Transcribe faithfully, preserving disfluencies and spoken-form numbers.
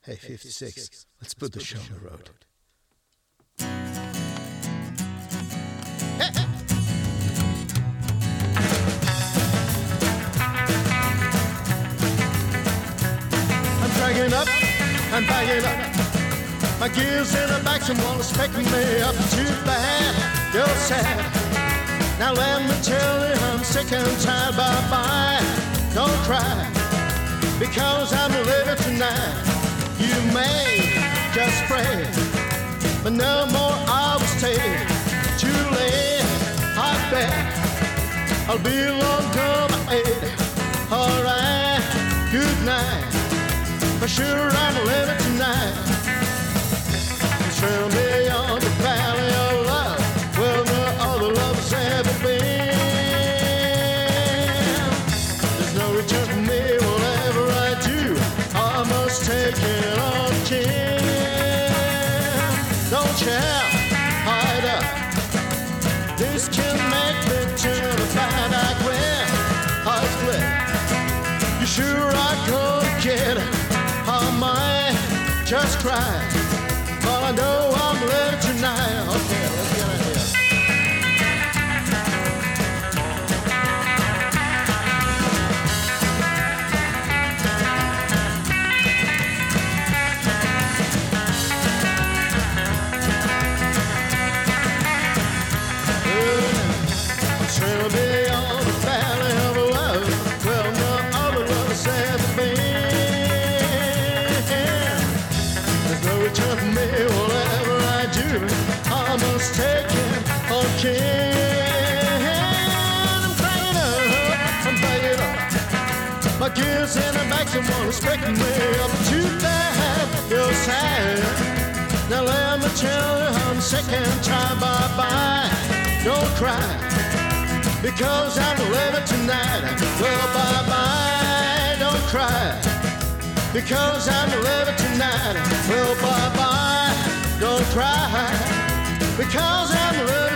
Hey, fifty-six, let's put the show on the road. Hey, hey. I'm dragging up, I'm bagging up. My gears in the back, someone is picking me up. Too bad, you're sad. Now let me tell you, I'm sick and tired. Bye-bye, don't cry, because I'm living tonight. You may just pray, but no more I will stay. Too late, I bet I'll be long gone by eight. Alright, good night, for sure I'm living tonight. Trail me on the valley of love, where no other love has ever been. There's no return for me, whatever I do, I must take it on chin. Don't you hide up, this can make me turn a bad eye when I flip. You sure I gonna get it, I might just cry, but I know I'm living tonight. Okay, let's get out of here. Trail me on the valley of love, well, no other love has ever been. There's no return for me, whatever I do, I must take it on chin. I'm crying up, I'm banging up. My gears in the back, someone is picking me up. Too bad, you're sad. Now let me tell you, I'm sick and tired. Bye-bye, don't cry, because I'm living tonight. Well, bye-bye, don't cry, because I'm living tonight. Well, bye-bye, don't cry, because I'm living